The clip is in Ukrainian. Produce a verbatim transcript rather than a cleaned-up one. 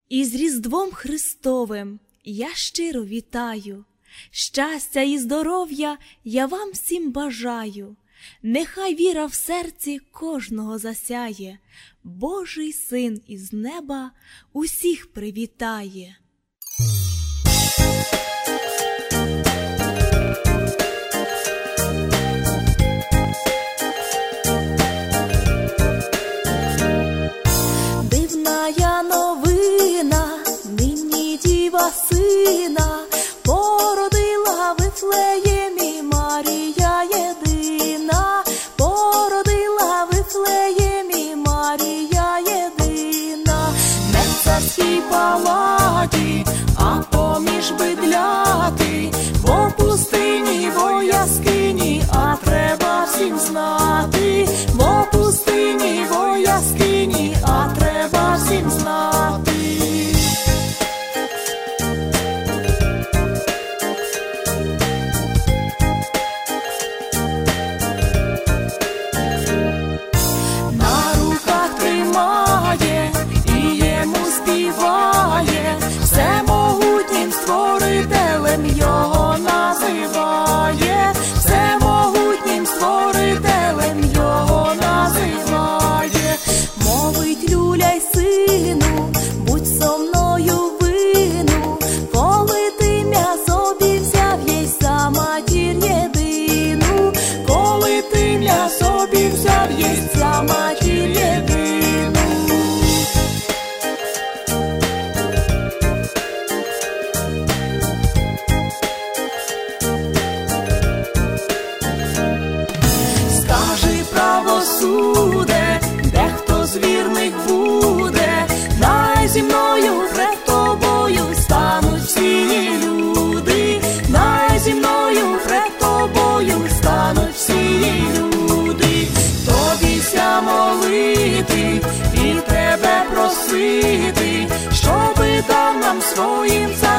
Із Різдвом Христовим я щиро вітаю, щастя і здоров'я я вам всім бажаю. Нехай віра в серці кожного засяє, Божий Син із неба усіх привітає. Дивная новина, нині діва сина породила в Вифлеємі Марія єдина, породила в Вифлеємі Марія єдина. Не в царській палаті, а поміж бидляти, во пустині, во яскині, а треба всім знати, во пустині, во яскині, а треба всім знати. На руках тримає і йому співає, всемогутнім створителем його називає, всемогутнім створителем його називає. Мовить люляй, сину, будь со мною вину, коли ти м'я собі взяв єсть за матір єдину, коли ти м'я собі взяв єсть за матір єдину. Скажи, правосуде, де хто з вірних буде, най зі мною пред тобою стануть всі люди, най зі мною пред тобою стануть всі люди. Тобіся молити і тебе просити, щоби дав нам своїм царем